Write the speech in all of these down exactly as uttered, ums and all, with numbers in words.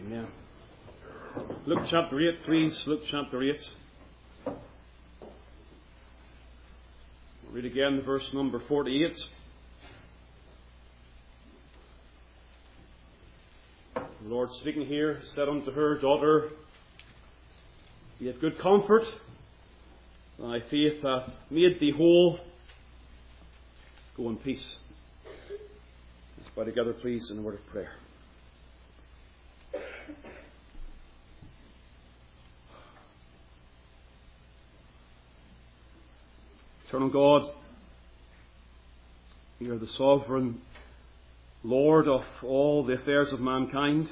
Amen. Luke chapter eight, please. Luke chapter eight. We'll read again verse number forty-eight. The Lord speaking here said unto her, Daughter, be of good comfort. Thy faith hath made thee whole. Go in peace. Let's bow together, please, in a word of prayer. Eternal God, you are the sovereign Lord of all the affairs of mankind.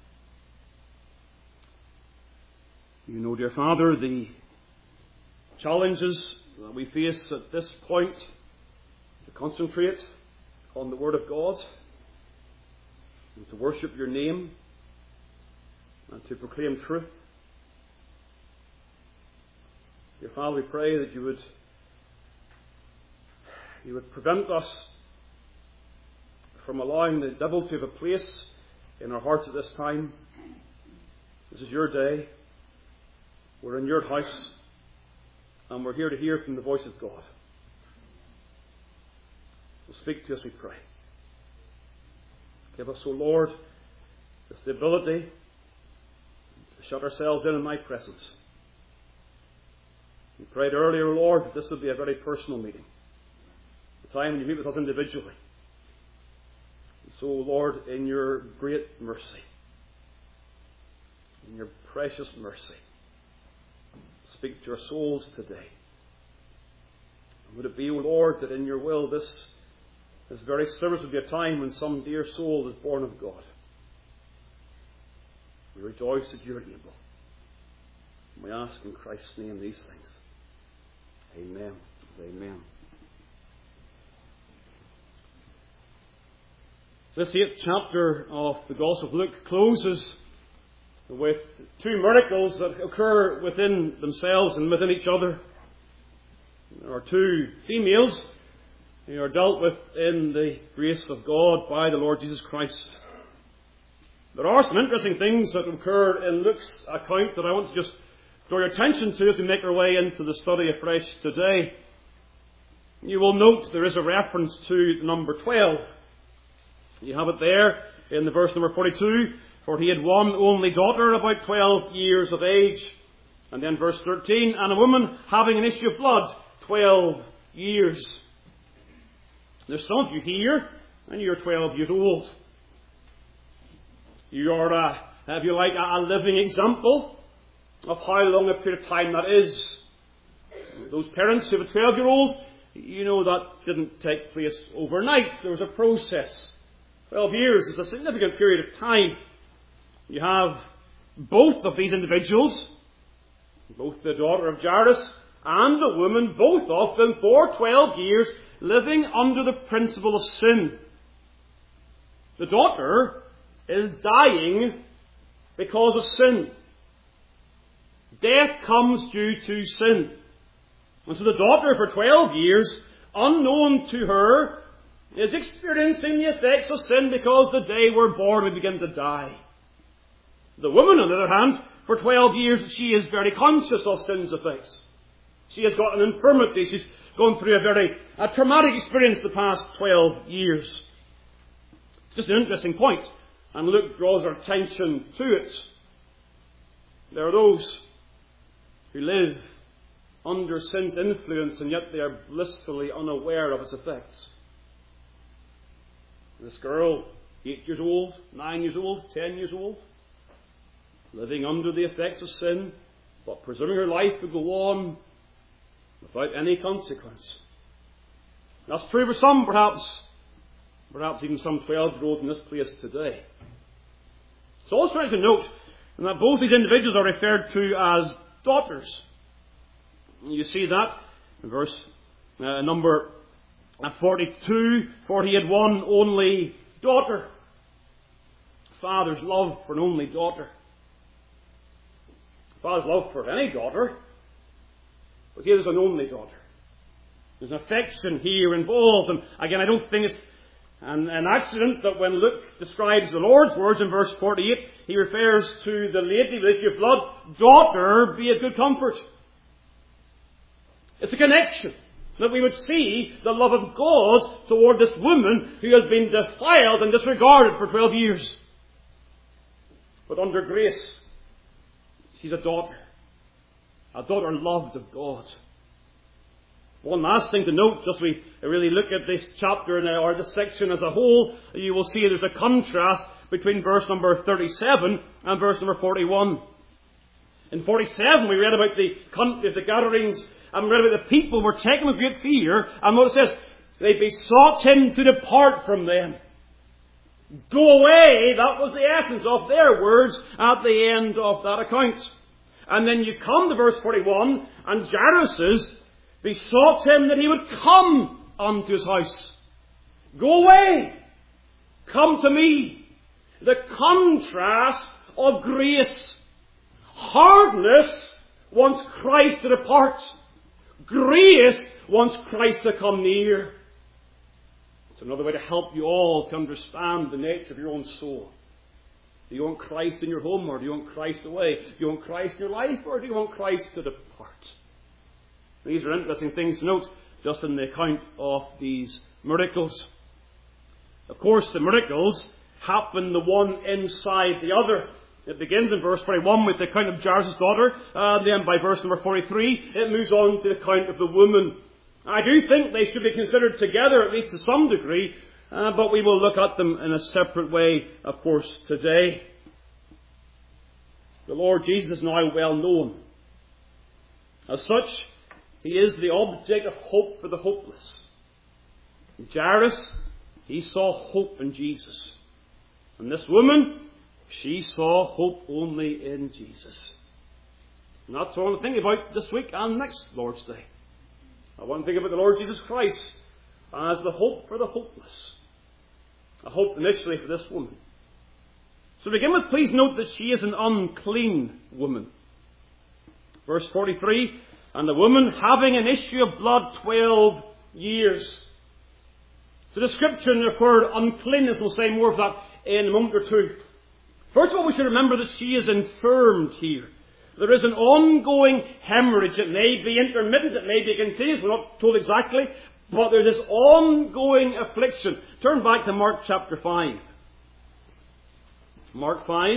You know, dear Father, the challenges that we face at this point to concentrate on the Word of God and to worship your name and to proclaim truth. Dear Father, we pray that you would You would prevent us from allowing the devil to have a place in our hearts at this time. This is your day. We're in your house. And we're here to hear from the voice of God. So speak to us, we pray. Give us, O Lord, just the ability to shut ourselves in in thy presence. We prayed earlier, O Lord, that this would be a very personal meeting. Time when you meet with us individually. And so, Lord, in your great mercy, in your precious mercy, speak to our souls today. And would it be, O Lord, that in your will this, this very service would be a time when some dear soul is born of God. We rejoice that you are able. And we ask in Christ's name these things. Amen. Amen. This eighth chapter of the Gospel of Luke closes with two miracles that occur within themselves and within each other. There are two females who are dealt with in the grace of God by the Lord Jesus Christ. There are some interesting things that occur in Luke's account that I want to just draw your attention to as we make our way into the study afresh today. You will note there is a reference to number twelve. You have it there in the verse number forty-two. For he had one only daughter, about twelve years of age. And then verse thirteen. And a woman having an issue of blood, twelve years. There's some of you here, and you're twelve years old. You are, a, if you like, a living example of how long a period of time that is. Those parents who have a twelve-year-old, you know that didn't take place overnight. There was a process. Twelve years is a significant period of time. You have both of these individuals, both the daughter of Jairus and the woman, both of them for twelve years, living under the principle of sin. The daughter is dying because of sin. Death comes due to sin. And so the daughter for twelve years, unknown to her, is experiencing the effects of sin because the day we're born we begin to die. The woman, on the other hand, for twelve years, she is very conscious of sin's effects. She has got an infirmity. She's gone through a very a traumatic experience the past twelve years. It's just an interesting point, and Luke draws our attention to it. There are those who live under sin's influence, and yet they are blissfully unaware of its effects. This girl, eight years old, nine years old, ten years old, living under the effects of sin, but presuming her life would go on without any consequence. That's true for some, perhaps, perhaps even some twelve-year-olds in this place today. It's also interesting to note that both these individuals are referred to as daughters. You see that in verse uh, number forty-two, for he had one only daughter. Father's love for an only daughter. Father's love for any daughter, but here is an only daughter. There's an affection here involved, and again, I don't think it's And an accident that when Luke describes the Lord's words in verse forty-eight, he refers to the lady with the issue of blood, daughter, be of good comfort. It's a connection that we would see the love of God toward this woman who has been defiled and disregarded for twelve years. But under grace, she's a daughter. A daughter loved of God. One last thing to note, just we really look at this chapter now, or this section as a whole, you will see there's a contrast between verse number thirty-seven and verse number forty-one. In forty-seven we read about the, the gatherings, and we read about the people were taken with great fear, and what it says, they besought him to depart from them. Go away, that was the essence of their words at the end of that account. And then you come to verse forty-one, and Jairus besought him that he would come unto his house. Go away. Come to me. The contrast of grace. Hardness wants Christ to depart. Grace wants Christ to come near. It's another way to help you all to understand the nature of your own soul. Do you want Christ in your home, or do you want Christ away? Do you want Christ in your life, or do you want Christ to depart? These are interesting things to note just in the account of these miracles. Of course, the miracles happen the one inside the other. It begins in verse forty-one with the account of Jairus' daughter, and then by verse number forty-three it moves on to the account of the woman. I do think they should be considered together, at least to some degree, uh, but we will look at them in a separate way, of course, today. The Lord Jesus is now well known. As such, he is the object of hope for the hopeless. Jairus, he saw hope in Jesus. And this woman, she saw hope only in Jesus. And that's what I want to think about this week and next Lord's Day. I want to think about the Lord Jesus Christ as the hope for the hopeless. A hope initially for this woman. So to begin with, please note that she is an unclean woman. Verse forty-three, and the woman having an issue of blood twelve years. So the description of the word uncleanness, we'll say more of that in a moment or two. First of all, we should remember that she is infirmed here. There is an ongoing hemorrhage. It may be intermittent, it may be continuous, we're not told exactly, but there's this ongoing affliction. Turn back to Mark chapter five. Mark five.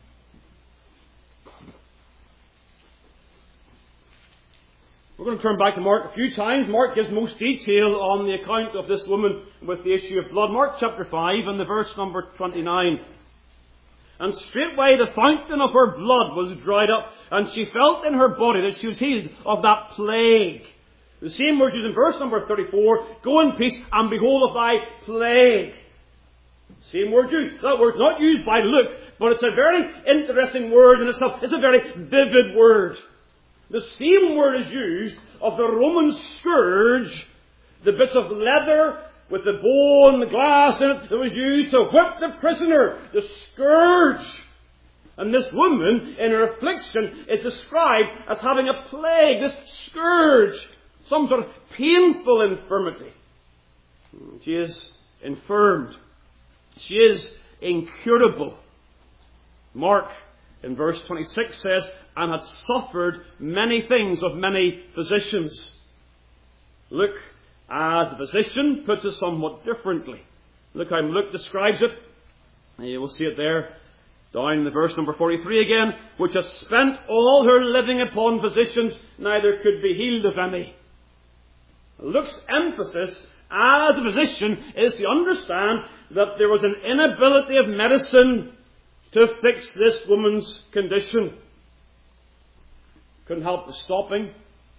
We're going to turn back to Mark a few times. Mark gives most detail on the account of this woman with the issue of blood. Mark chapter five and the verse number twenty-nine. And straightway the fountain of her blood was dried up, and she felt in her body that she was healed of that plague. The same words used in verse number thirty-four, go in peace and behold of thy plague. Same word used. That word not used by Luke, but it's a very interesting word in itself. It's a very vivid word. The same word is used of the Roman scourge, the bits of leather with the bone, the glass in it that was used to whip the prisoner, the scourge. And this woman, in her affliction, is described as having a plague, this scourge, some sort of painful infirmity. She is infirmed. She is incurable. Mark, in verse twenty-six, says, and had suffered many things of many physicians. Luke, as the physician, puts it somewhat differently. Look how Luke describes it. You will see it there, down in the verse number forty-three again, which has spent all her living upon physicians, neither could be healed of any. Luke's emphasis as a physician is to understand that there was an inability of medicine to fix this woman's condition. Couldn't help the stopping.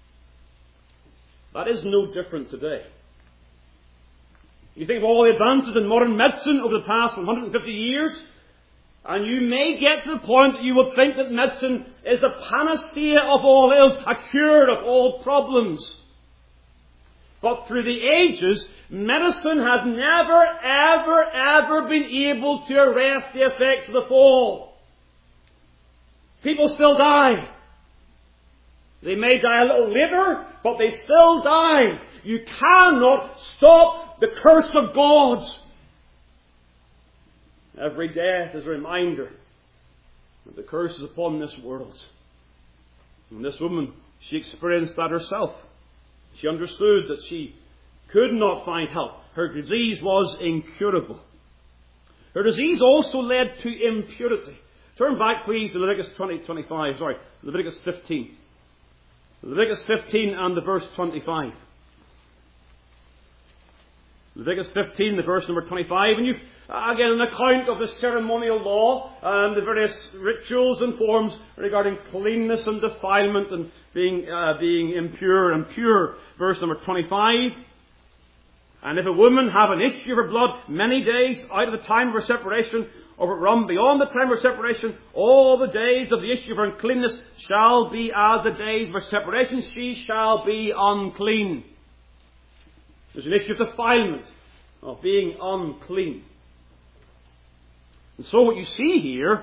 That is no different today. You think of all the advances in modern medicine over the past one hundred fifty years, and you may get to the point that you will think that medicine is a panacea of all ills, a cure of all problems. But through the ages, medicine has never, ever, ever been able to arrest the effects of the fall. People still die. They may die a little later, but they still die. You cannot stop the curse of God. Every death is a reminder that the curse is upon this world. And this woman, she experienced that herself. She understood that she could not find help. Her disease was incurable. Her disease also led to impurity. Turn back, please, to Leviticus twenty, twenty-five. Sorry, Leviticus fifteen. Leviticus fifteen and the verse twenty-five. Leviticus fifteen, the verse number twenty-five. And you, again, an account of the ceremonial law and the various rituals and forms regarding cleanness and defilement and being uh, being impure and pure. Verse number twenty-five. And if a woman have an issue of her blood many days out of the time of her separation, or if it run beyond the time of her separation, all the days of the issue of her uncleanness shall be as the days of her separation. She shall be unclean. There's an issue of defilement, of being unclean. And so what you see here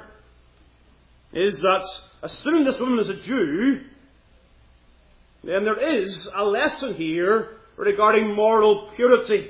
is that, assuming this woman is a Jew, then there is a lesson here regarding moral purity.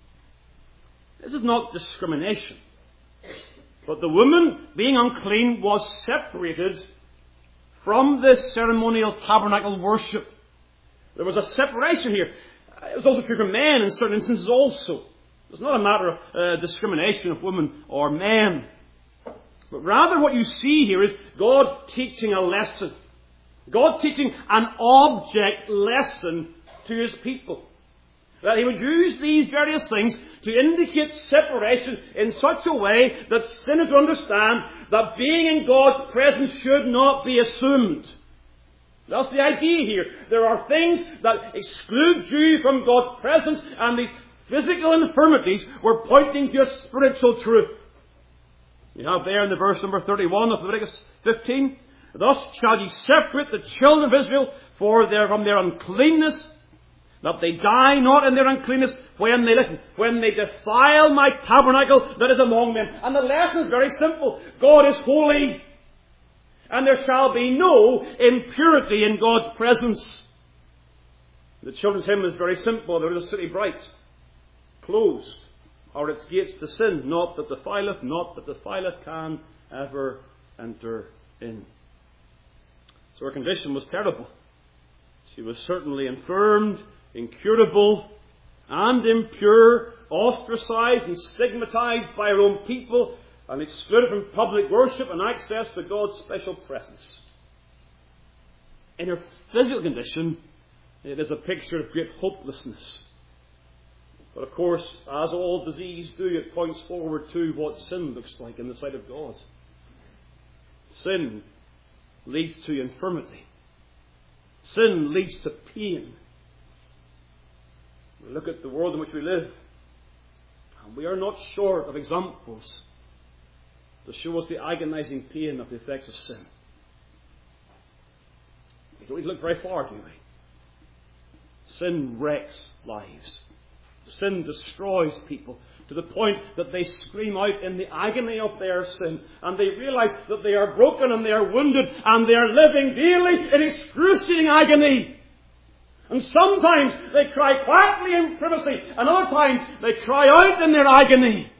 This is not discrimination. But the woman, being unclean, was separated from the ceremonial tabernacle worship. There was a separation here. It was also true for men in certain instances also. It's not a matter of uh, discrimination of women or men. But rather what you see here is God teaching a lesson. God teaching an object lesson to His people. That He would use these various things to indicate separation in such a way that sinners would understand that being in God's presence should not be assumed. That's the idea here. There are things that exclude you from God's presence, and these physical infirmities were pointing to a spiritual truth. You have there in the verse number thirty-one of Leviticus fifteen, thus shall ye separate the children of Israel for their, from their uncleanness, that they die not in their uncleanness when they listen, when they defile my tabernacle that is among them. And the lesson is very simple. God is holy, and there shall be no impurity in God's presence. The children's hymn is very simple. There is a city bright, closed are its gates to sin, not that defileth, not that defileth can ever enter in. So her condition was terrible. She was certainly infirmed, incurable, and impure, ostracized and stigmatized by her own people, and excluded from public worship and access to God's special presence. In her physical condition, it is a picture of great hopelessness. But of course, as all disease do, it points forward to what sin looks like in the sight of God. Sin leads to infirmity. Sin leads to pain. We look at the world in which we live, and we are not short of examples to show us the agonizing pain of the effects of sin. We don't need to look very far, do we? Sin wrecks lives. Sin destroys people to the point that they scream out in the agony of their sin, and they realize that they are broken and they are wounded and they are living daily in excruciating agony. And sometimes they cry quietly in privacy, and other times they cry out in their agony.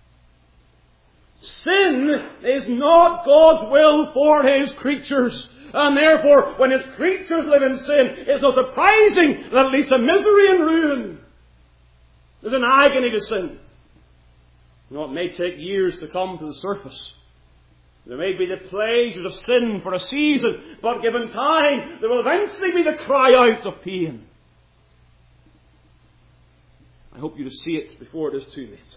Sin is not God's will for His creatures. And therefore, when His creatures live in sin, it's not surprising that it leads to misery and ruin. There's an agony to sin. You know, it may take years to come to the surface. There may be the pleasures of sin for a season, but given time, there will eventually be the cry out of pain. I hope you to see it before it is too late.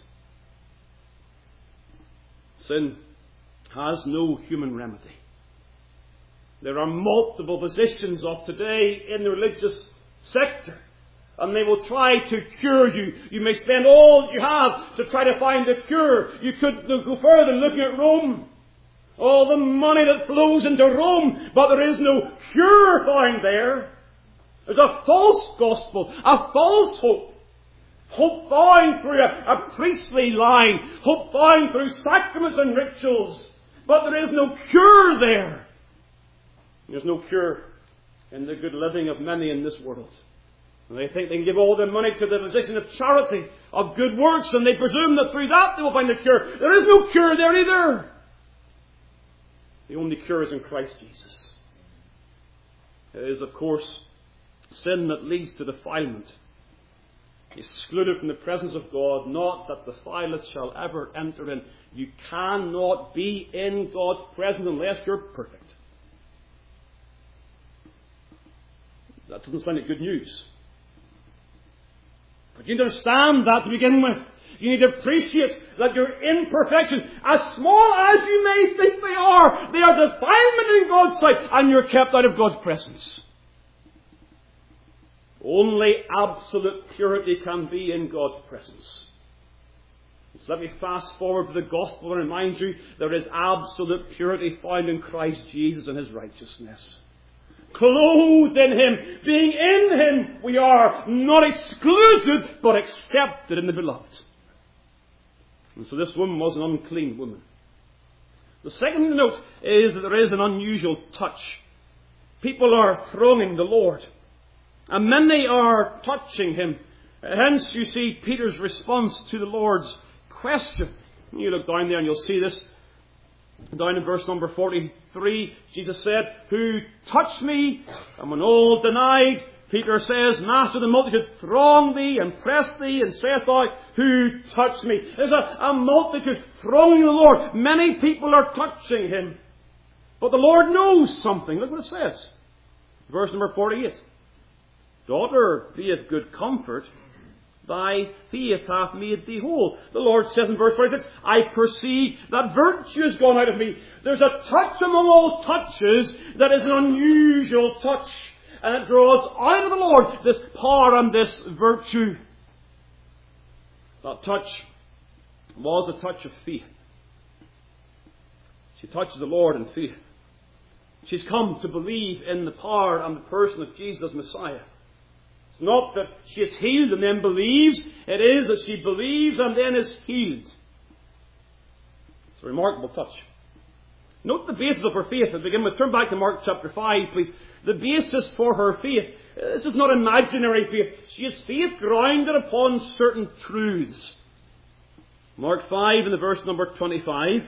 Sin has no human remedy. There are multiple positions of today in the religious sector, and they will try to cure you. You may spend all you have to try to find the cure. You could go further looking at Rome. All the money that flows into Rome, but there is no cure found there. There's a false gospel, a false hope. Hope found through a, a priestly line. Hope found through sacraments and rituals. But there is no cure there. There's no cure in the good living of many in this world. And they think they can give all their money to the physician of charity, of good works, and they presume that through that they will find the cure. There is no cure there either. The only cure is in Christ Jesus. It is, of course, sin that leads to defilement. Excluded from the presence of God, not that defileth shall ever enter in. You cannot be in God's presence unless you're perfect. That doesn't sound like good news. But you need to understand that to begin with. You need to appreciate that your imperfections, as small as you may think they are, they are defilement in God's sight, and you're kept out of God's presence. Only absolute purity can be in God's presence. So let me fast forward to the gospel and remind you there is absolute purity found in Christ Jesus and His righteousness. Clothed in Him, being in Him, we are not excluded but accepted in the beloved. And so this woman was an unclean woman. The second thing to note is that there is an unusual touch. People are thronging the Lord, and many are touching Him. Hence you see Peter's response to the Lord's question. You look down there and you'll see this. Down in verse number forty-three, Jesus said, "Who touched me?" And when all denied, Peter says, "Master, the multitude throng thee and press thee, and saith thou, Who touched me?" There's a, a multitude thronging the Lord. Many people are touching Him. But the Lord knows something. Look what it says. Verse number forty-eight. "Daughter, be of good comfort. Thy faith hath made thee whole." The Lord says in verse forty-six, "I perceive that virtue is gone out of me." There's a touch among all touches that is an unusual touch. And it draws out of the Lord this power and this virtue. That touch was a touch of faith. She touches the Lord in faith. She's come to believe in the power and the person of Jesus Messiah. It's not that she is healed and then believes. It is that she believes and then is healed. It's a remarkable touch. Note the basis of her faith. To begin with, turn back to Mark chapter five, please. The basis for her faith. This is not imaginary faith. She has faith grounded upon certain truths. Mark five and the verse number twenty-five.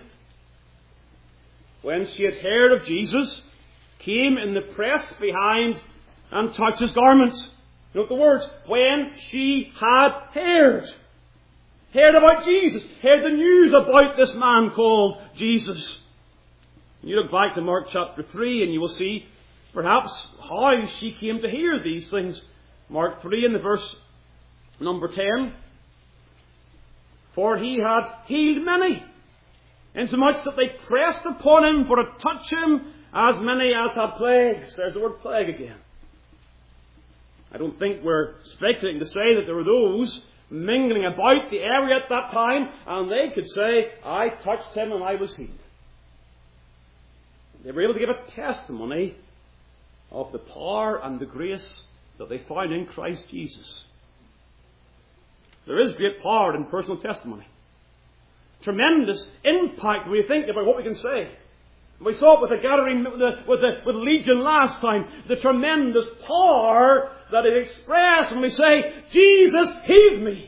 "When she had heard of Jesus, came in the press behind and touched His garments." Note the words. When she had heard. Heard about Jesus. Heard the news about this man called Jesus. You look back to Mark chapter three and you will see perhaps how she came to hear these things. Mark three and the verse number ten. "For He had healed many, insomuch that they pressed upon Him for to touch Him, as many as had plagues." There's the word plague again. I don't think we're speculating to say that there were those mingling about the area at that time, and they could say, "I touched Him and I was healed." They were able to give a testimony of the power and the grace that they found in Christ Jesus. There is great power in personal testimony. Tremendous impact when we think about what we can say. We saw it with the gathering, with the, with the with Legion last time, the tremendous power that is expressed when we say, "Jesus healed me."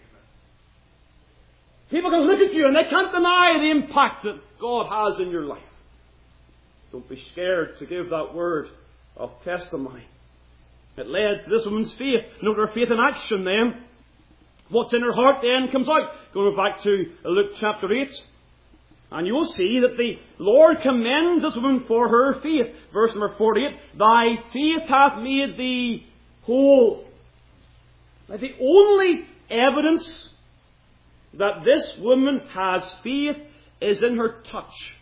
People can look at you and they can't deny the impact that God has in your life. Don't be scared to give that word of testimony. It led to this woman's faith. Note her faith in action then. What's in her heart then comes out. Going back to Luke chapter eight. And you will see that the Lord commends this woman for her faith. Verse number forty-eight. "Thy faith hath made thee whole." Now, the only evidence that this woman has faith is in her touch.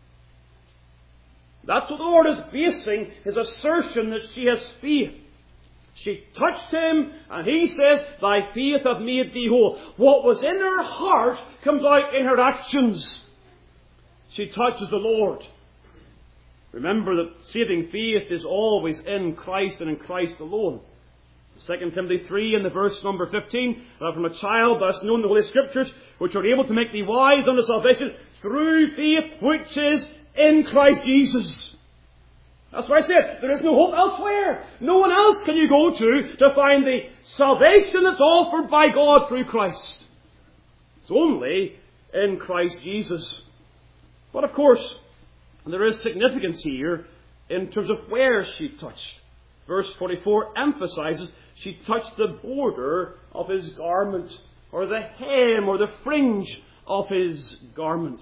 That's what the Lord is basing His assertion that she has faith. She touched Him, and He says, "Thy faith hath made thee whole." What was in her heart comes out in her actions. She touches the Lord. Remember that saving faith is always in Christ and in Christ alone. Second Timothy three and the verse number fifteen, "That from a child thou hast known the Holy Scriptures, which are able to make thee wise unto salvation through faith which is in Christ Jesus." That's why I said there is no hope elsewhere. No one else can you go to to find the salvation that's offered by God through Christ. It's only in Christ Jesus. But of course, there is significance here in terms of where she touched. Verse forty-four emphasizes she touched the border of his garment, or the hem or the fringe of his garment.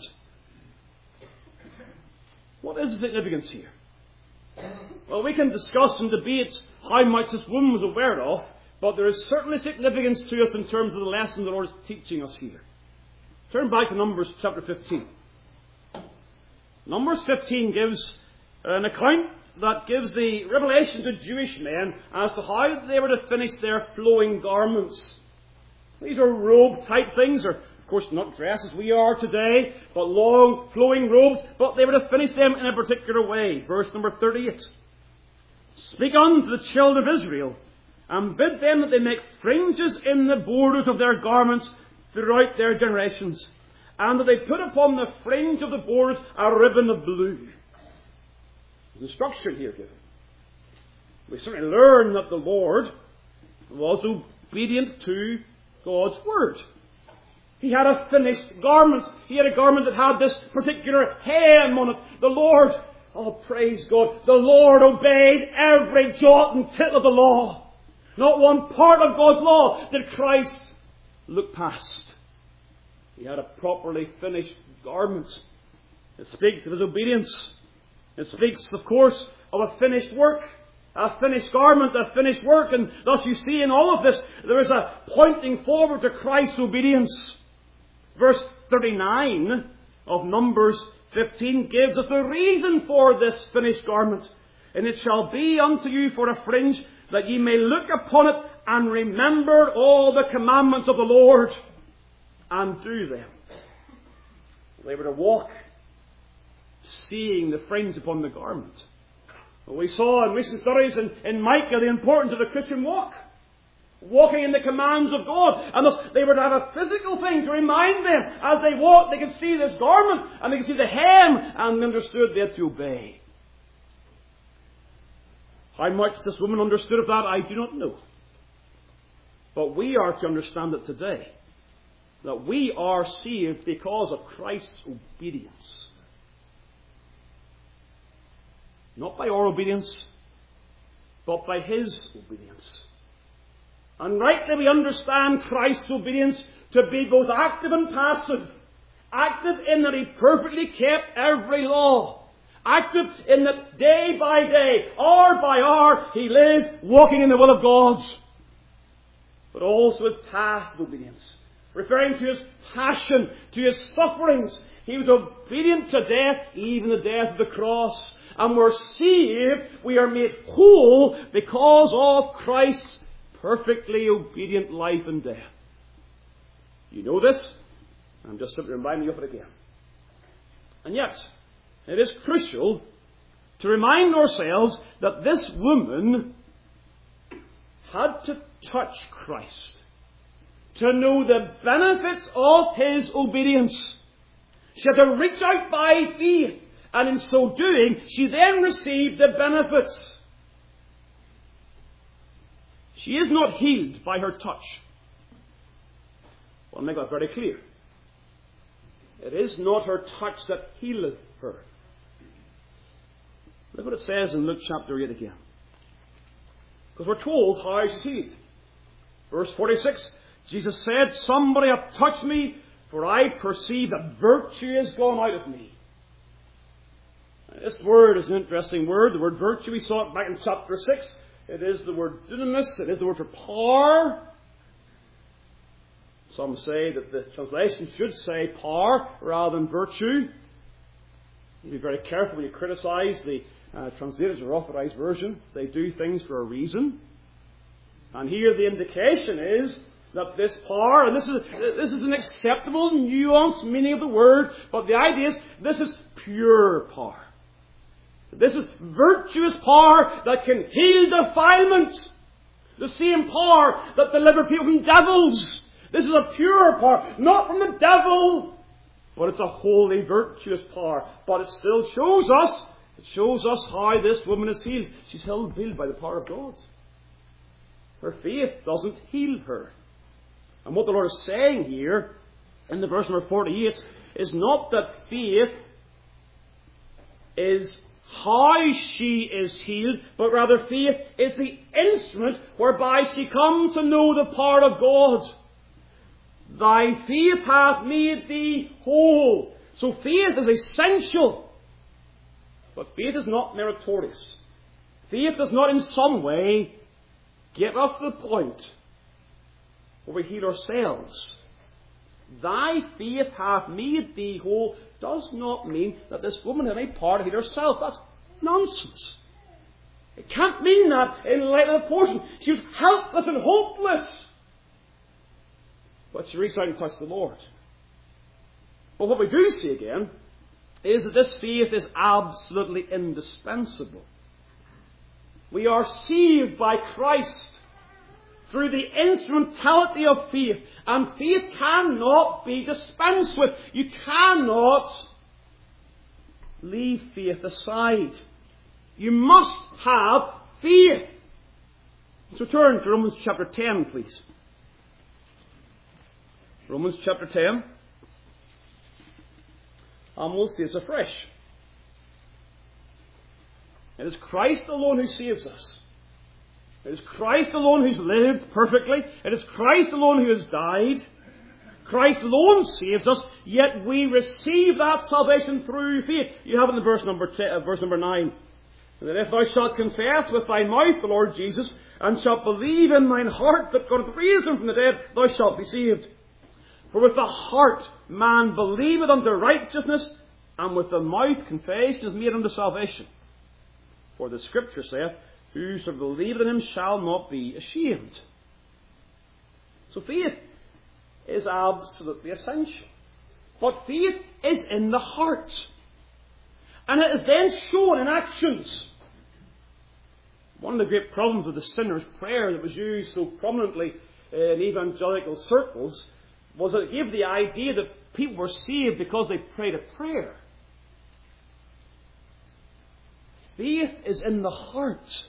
What is the significance here? Well, we can discuss and debate how much this woman was aware of, but there is certainly significance to us in terms of the lesson the Lord is teaching us here. Turn back to Numbers chapter fifteen. Numbers fifteen gives an account that gives the revelation to Jewish men as to how they were to finish their flowing garments. These are robe-type things, or of course not dress as we are today, but long flowing robes, but they were to finish them in a particular way. Verse number thirty-eight. Speak unto the children of Israel, and bid them that they make fringes in the borders of their garments throughout their generations, and that they put upon the fringe of the borders a ribbon of blue. There's instruction here given. We certainly learn that the Lord was obedient to God's word. He had a finished garment. He had a garment that had this particular hem on it. The Lord, oh praise God, the Lord obeyed every jot and tittle of the law. Not one part of God's law did Christ look past. He had a properly finished garment. It speaks of his obedience. It speaks, of course, of a finished work. A finished garment, a finished work. And thus you see in all of this, there is a pointing forward to Christ's obedience. Verse thirty-nine of Numbers fifteen gives us the reason for this finished garment. And it shall be unto you for a fringe, that ye may look upon it and remember all the commandments of the Lord, and do them. They were to walk seeing the fringe upon the garment. Well, we saw in recent studies in, in Micah the importance of the Christian walk. Walking in the commands of God. And thus they were to have a physical thing to remind them. As they walked, they could see this garment, and they could see the hem, and they understood they had to obey. How much this woman understood of that, I do not know. But we are to understand it today. That we are saved because of Christ's obedience. Not by our obedience, but by his obedience. And rightly we understand Christ's obedience to be both active and passive. Active in that he perfectly kept every law. Active in that day by day, hour by hour, he lived walking in the will of God. But also his passive obedience, referring to his passion, to his sufferings. He was obedient to death, even the death of the cross. And we're saved, we are made whole because of Christ's perfectly obedient life and death. You know this? I'm just simply reminding you of it again. And yet, it is crucial to remind ourselves that this woman had to touch Christ to know the benefits of his obedience. She had to reach out by faith, and in so doing, she then received the benefits. She is not healed by her touch. Well, I'll make that very clear. It is not her touch that healeth her. Look what it says in Luke chapter eight again. Because we're told how she's healed. Verse forty-six, Jesus said, somebody hath touched me, for I perceive that virtue is gone out of me. Now, this word is an interesting word. The word virtue, we saw it back in chapter six. It is the word dunamis. It is the word for power. Some say that the translation should say power rather than virtue. You be very careful when you criticize the uh, translators or authorized version. They do things for a reason. And here the indication is that this power, and this is this is an acceptable, nuanced meaning of the word, but the idea is this is pure power. This is virtuous power that can heal defilements. The same power that delivered people from devils. This is a pure power, not from the devil, but it's a holy, virtuous power. But it still shows us, it It shows us how this woman is healed. She's healed by the power of God. Her faith doesn't heal her. And what the Lord is saying here in the verse number forty-eight is not that faith is how she is healed, but rather faith is the instrument whereby she comes to know the power of God. Thy faith hath made thee whole. So faith is essential. But faith is not meritorious. Faith does not in some way get us to the point where we heal ourselves. Thy faith hath made thee whole does not mean that this woman had any power to heal herself. That's nonsense. It can't mean that in light of the portion. She was helpless and hopeless. But she reached out and touched the Lord. But what we do see again is that this faith is absolutely indispensable. We are saved by Christ through the instrumentality of faith. And faith cannot be dispensed with. You cannot leave faith aside. You must have faith. Let's return to Romans chapter ten, please. Romans chapter ten. And we'll see this afresh. It is Christ alone who saves us. It is Christ alone who's lived perfectly. It is Christ alone who has died. Christ alone saves us, yet we receive that salvation through faith. You have it in the verse number ten, uh, verse number nine. That if thou shalt confess with thy mouth the Lord Jesus, and shalt believe in thine heart that God hath raised him from the dead, thou shalt be saved. For with the heart man believeth unto righteousness, and with the mouth confession is made unto salvation. For the Scripture saith, whoso believeth in him shall not be ashamed. So faith is absolutely essential. But faith is in the heart. And it is then shown in actions. One of the great problems with the sinner's prayer that was used so prominently in evangelical circles was that it gave the idea that people were saved because they prayed a prayer. Faith is in the heart.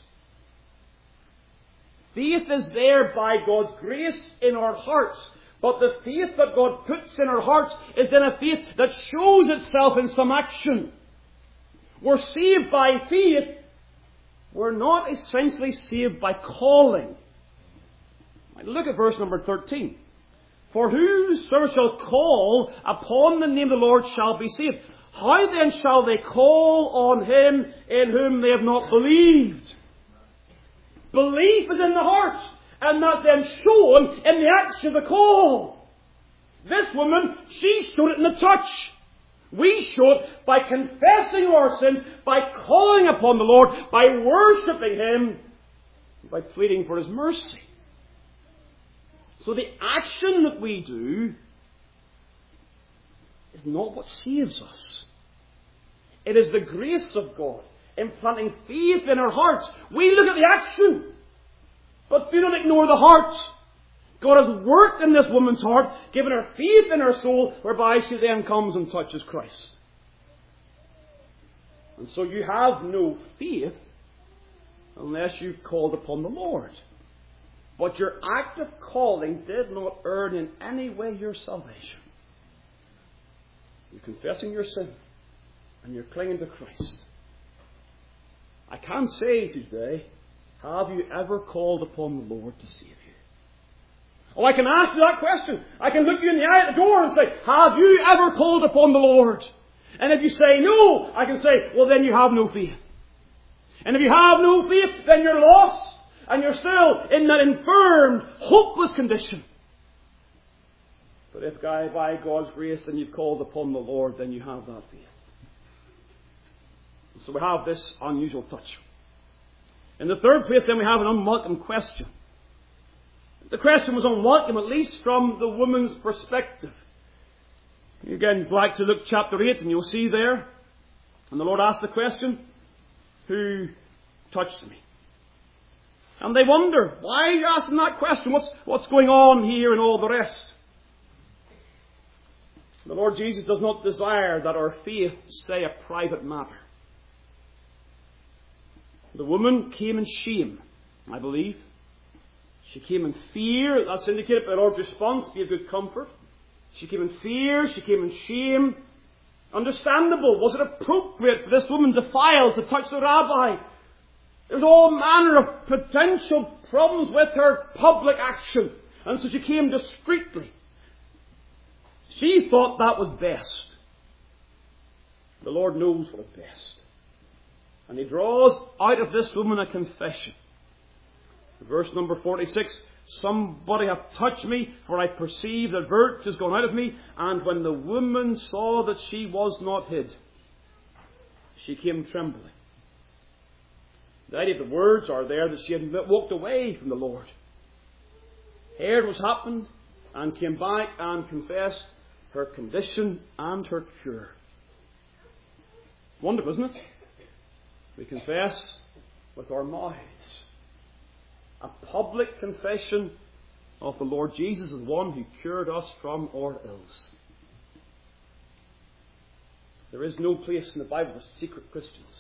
Faith is there by God's grace in our hearts. But the faith that God puts in our hearts is then a faith that shows itself in some action. We're saved by faith. We're not essentially saved by calling. Look at verse number thirteen. For whosoever shall call upon the name of the Lord shall be saved. How then shall they call on him in whom they have not believed? Belief is in the heart, and that then shown in the action of the call. This woman, she showed it in the touch. We show it by confessing our sins, by calling upon the Lord, by worshipping him, by pleading for his mercy. So the action that we do is not what saves us. It is the grace of God implanting faith in our hearts. We look at the action, but do not ignore the heart. God has worked in this woman's heart, given her faith in her soul, whereby she then comes and touches Christ. And so you have no faith unless you've called upon the Lord. But your act of calling did not earn in any way your salvation. You're confessing your sin, and you're clinging to Christ. I can say today, have you ever called upon the Lord to save you? Oh, I can ask you that question. I can look you in the eye at the door and say, have you ever called upon the Lord? And if you say no, I can say, well, then you have no faith. And if you have no faith, then you're lost. And you're still in that infirmed, hopeless condition. But if by God's grace then you've called upon the Lord, then you have that faith. So we have this unusual touch. In the third place, then, we have an unwelcome question. The question was unwelcome, at least from the woman's perspective. Again, go back to Luke chapter eight, and you'll see there. And the Lord asked the question, who touched me? And they wonder, why are you asking that question? What's, what's going on here and all the rest? The Lord Jesus does not desire that our faith stay a private matter. The woman came in shame, I believe. She came in fear. That's indicated by the Lord's response, be of good comfort. She came in fear. She came in shame. Understandable. Was it appropriate for this woman defiled to touch the rabbi? There's all manner of potential problems with her public action. And so she came discreetly. She thought that was best. The Lord knows what is best. And He draws out of this woman a confession. Verse number forty-six, somebody hath touched me, for I perceive that virtue is gone out of me. And when the woman saw that she was not hid, she came trembling. The idea of the words are there that she had walked away from the Lord, heard what's happened, and came back and confessed her condition and her cure. Wonderful, isn't it? We confess with our mouths. A public confession of the Lord Jesus as one who cured us from our ills. There is no place in the Bible for secret Christians.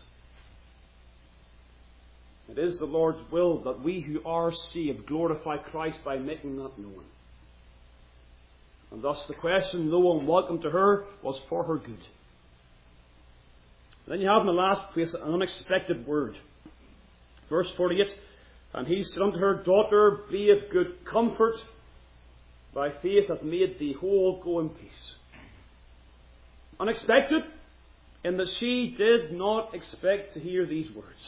It is the Lord's will that we who are saved glorify Christ by making that known. And thus the question, no one welcome to her, was for her good. Then you have in the last place an unexpected word. Verse forty-eight, and he said unto her, Daughter, be of good comfort. Thy faith hath made thee whole. Go in peace. Unexpected, in that she did not expect to hear these words.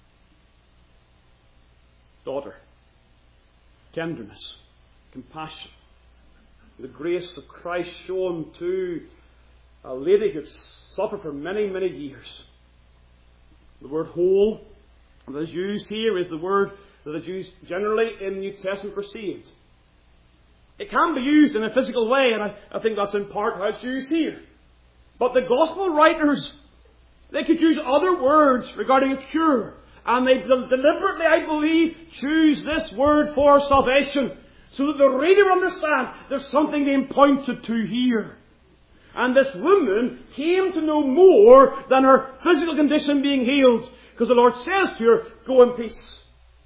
Daughter, tenderness, compassion, the grace of Christ shown to a lady who had suffered for many, many years. The word whole that is used here is the word that is used generally in the New Testament for saved. It can be used in a physical way, and I, I think that's in part how it's used here. But the Gospel writers, they could use other words regarding a cure. And they deliberately, I believe, choose this word for salvation, so that the reader understands there's something being pointed to here. And this woman came to know more than her physical condition being healed, because the Lord says to her, go in peace.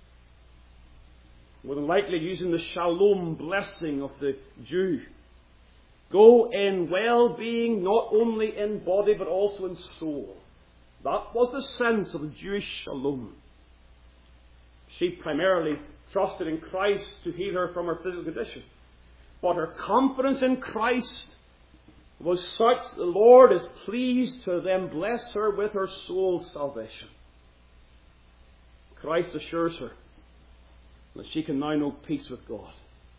More than likely using the shalom blessing of the Jew. Go in well-being, not only in body but also in soul. That was the sense of the Jewish shalom. She primarily trusted in Christ to heal her from her physical condition. But her confidence in Christ was such the Lord is pleased to then bless her with her soul's salvation. Christ assures her that she can now know peace with God.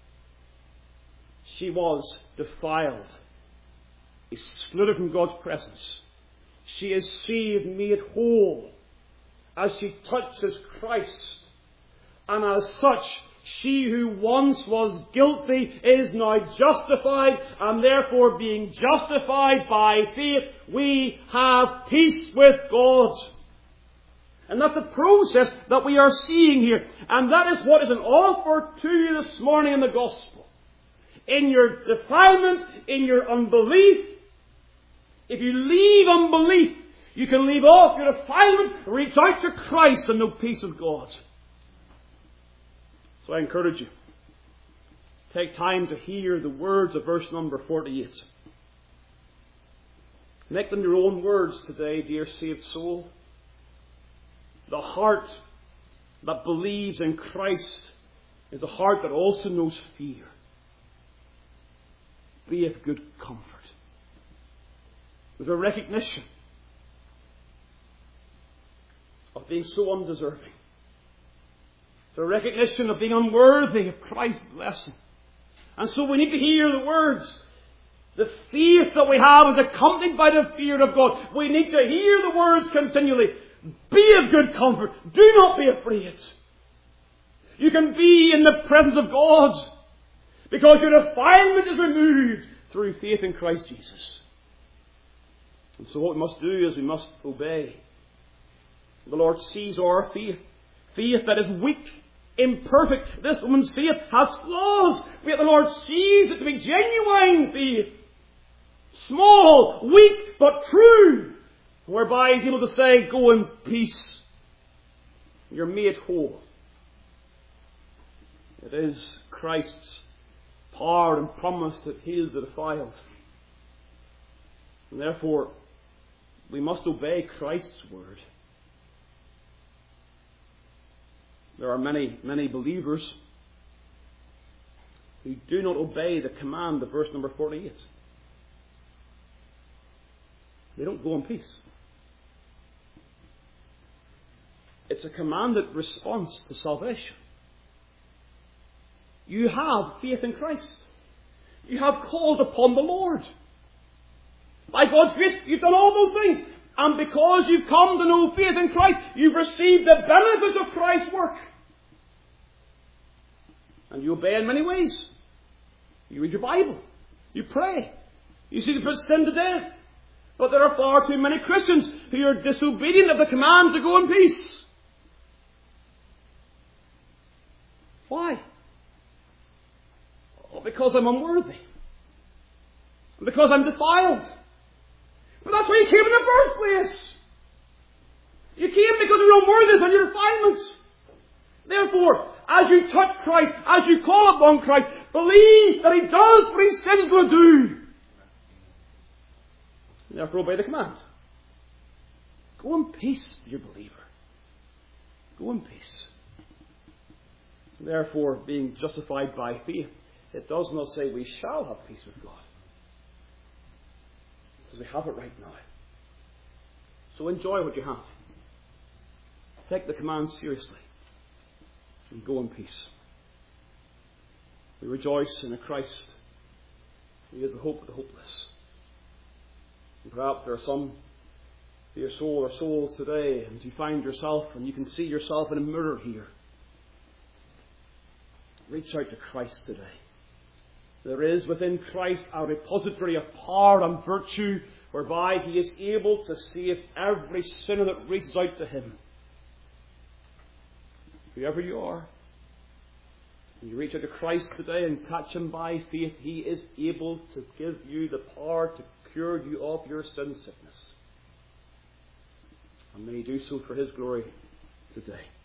She was defiled, excluded from God's presence. She is saved, made whole, as she touches Christ. And as such, she who once was guilty is now justified, and therefore being justified by faith, we have peace with God. And that's the process that we are seeing here. And that is what is an offer to you this morning in the gospel. In your defilement, in your unbelief, if you leave unbelief, you can leave off your defilement, reach out to Christ and know peace with God. So I encourage you, take time to hear the words of verse number forty-eight. Make them your own words today, dear saved soul. The heart that believes in Christ is a heart that also knows fear. Be of good comfort. With a recognition of being so undeserving. The recognition of being unworthy of Christ's blessing. And so we need to hear the words. The faith that we have is accompanied by the fear of God. We need to hear the words continually. Be of good comfort. Do not be afraid. You can be in the presence of God because your defilement is removed through faith in Christ Jesus. And so what we must do is we must obey. The Lord sees our faith. Faith that is weak, imperfect. This woman's faith has flaws. Yet the Lord sees it to be genuine faith. Small, weak, but true. Whereby He's able to say, go in peace. You're made whole. It is Christ's power and promise that heals the defiled. And therefore, we must obey Christ's word. There are many, many believers who do not obey the command of verse number forty-eight. They don't go in peace. It's a commanded response to salvation. You have faith in Christ. You have called upon the Lord. By God's grace, you've done all those things. And because you've come to know faith in Christ, you've received the benefits of Christ's work. And you obey in many ways. You read your Bible. You pray. You seek to put sin to death. But there are far too many Christians who are disobedient of the command to go in peace. Why? Oh, because I'm unworthy. Because I'm defiled. But that's why you came in the first place. You came because of your unworthiness and your defilements. Therefore, as you touch Christ, as you call upon Christ, believe that He does what He said He's going to do. And therefore, obey the command. Go in peace, dear believer. Go in peace. Therefore, being justified by faith, it does not say we shall have peace with God. Because we have it right now. So enjoy what you have. Take the command seriously. And go in peace. We rejoice in a Christ who is the hope of the hopeless. And perhaps there are some of your soul or souls today, and you find yourself and you can see yourself in a mirror here. Reach out to Christ today. There is within Christ a repository of power and virtue whereby He is able to save every sinner that reaches out to Him. Whoever you are, when you reach out to Christ today and catch Him by faith, He is able to give you the power to cure you of your sin sickness. And may He do so for His glory today.